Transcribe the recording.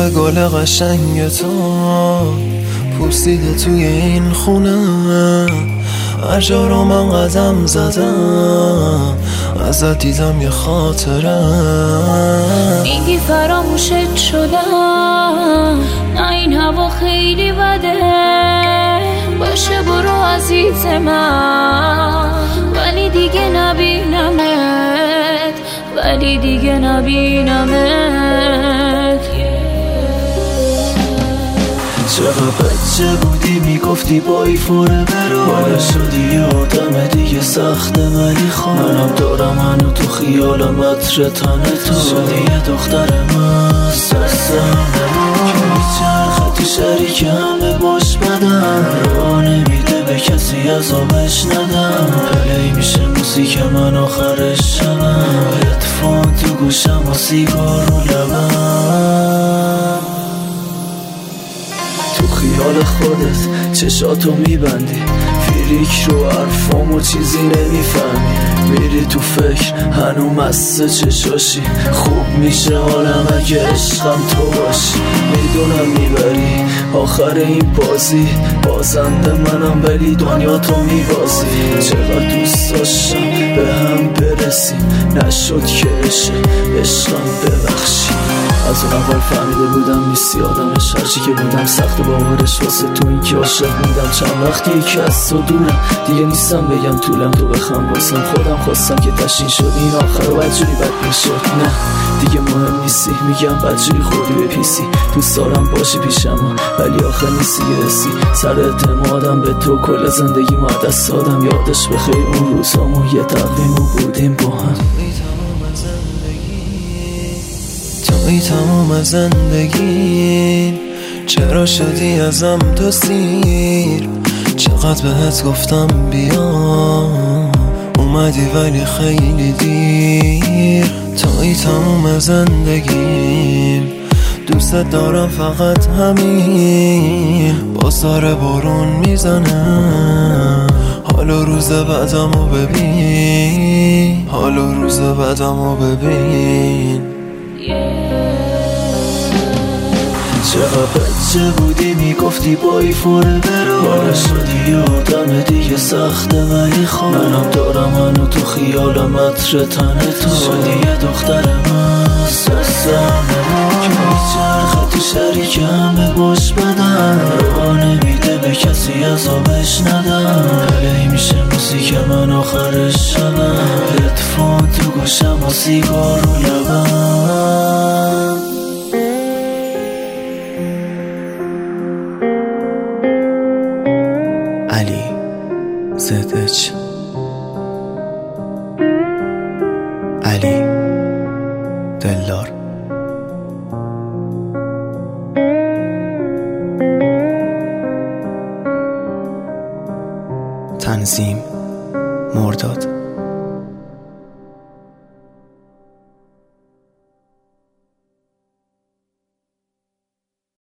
گل قشنگ تو پوسیده توی این خونه، هر جا رو من قدم زدم ازت دیدم یه خاطره. میگی فراموشت شدم، نه این هوا خیلی بده، باشه برو عزیز من، ولی دیگه نبینمت، ولی دیگه نبینمت. چقدر بچه بودی میگفتی بای فوره برو، حالا شدی یه آدم دیگه سخته ولی خواه. منم دارم هنو تو خیالم عطر تن تو، شدی یه دختر مست دستم که میچرخه تو شریک همه باش بدن، راه نمیده به کسی عذابش ندم. پلی میشه موزیک من آخر شبم، هدفون تو گوشم و سیگار رو لبم. تو خیال خودت چشاتو میبندی، فیریک رو حرفامو چیزی نمیفهمی، میری تو فکر هنو مست چشاشی، خوب میشه حالم اگه عشقم تو باشی. میدونم میبری آخر این بازی، بازنده منم ولی دنیا تو میبازی. چقدر دوست داشتم به هم برسیم، نشد که بشه عشقم ببخشی. از اون اول فهمیده بودم نیستی آدمش، هرچی که بودم سخت باورش واسه تو این که عاشق بودم. چند وقتی که از تو دورم دیگه نیستم بگم طولم، تو بخم واسم خودم خواستم که تشین شد این آخر و بدجوری بد میشد. نه دیگه مهم نیستی، میگم بدجوری خوردی به پیسی، دوست دارم باشی پیشم ولی آخر نیستی گرسی. سر اعتمادم به تو کل زندگی ما دست دادم، یادش بخیر اون روزامو یه تقویمو بودیم با هم. توی تمام زندگی چرا شدی ازم تو سیر، چقدر بهت گفتم بیا اومدی ولی خیلی دیر. توی تمام زندگی دوست دارم فقط همین، بازار بارون میزنه حالا روز بعدمو ببین، حالا روز بعدمو ببین. چقدر بچه بودی میگفتی بای فوره برو، حالا شدی یه آدم دیگه سخته ولی خواه. منم دارم هنو تو خیالم عطر تن تو، شدی یه دختر مست دستم که میچرخه تو شریک همه باش بدن، راه نمیده به کسی عذابش ندم. پلی میشه موزیک من آخر شبم، هدفون تو گوشم و سیگار رو لبم. علی زدچ، علی دلدار. تنظیم مرداد.